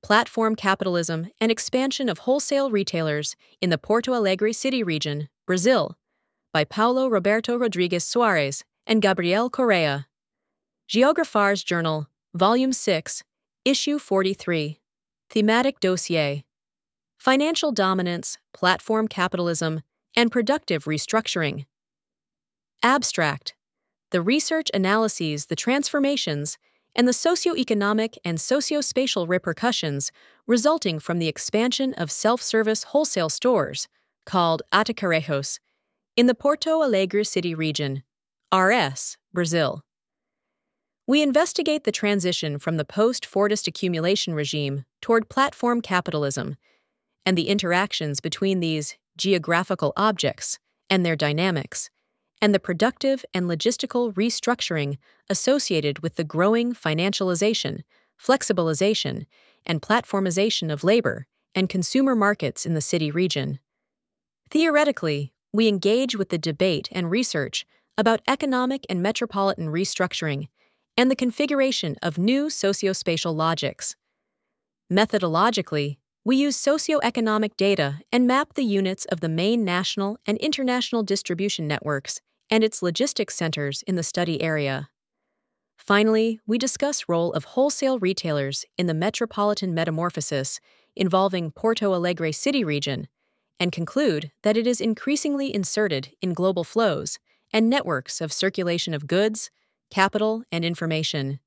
Platform Capitalism and Expansion of Wholesale Retailers in the Porto Alegre City Region, Brazil, by Paulo Roberto Rodrigues Soares and Gabriel Correa. Geographar's Journal, Volume 6, Issue 43. Thematic Dossier. Financial Dominance, Platform Capitalism, and Productive Restructuring. Abstract. The research analyses the transformations and the socio-economic and socio-spatial repercussions resulting from the expansion of self-service wholesale stores, called atacarejos, in the Porto Alegre City Region, RS, Brazil. We investigate the transition from the post-Fordist accumulation regime toward platform capitalism and the interactions between these geographical objects and their dynamics, and the productive and logistical restructuring associated with the growing financialization, flexibilization, and platformization of labor and consumer markets in the city region. Theoretically, we engage with the debate and research about economic and metropolitan restructuring and the configuration of new sociospatial logics. Methodologically, we use socioeconomic data and map the units of the main national and international distribution networks and its logistics centers in the study area. Finally, we discuss role of wholesale retailers in the metropolitan metamorphosis involving Porto Alegre City Region and conclude that it is increasingly inserted in global flows and networks of circulation of goods, capital, and information.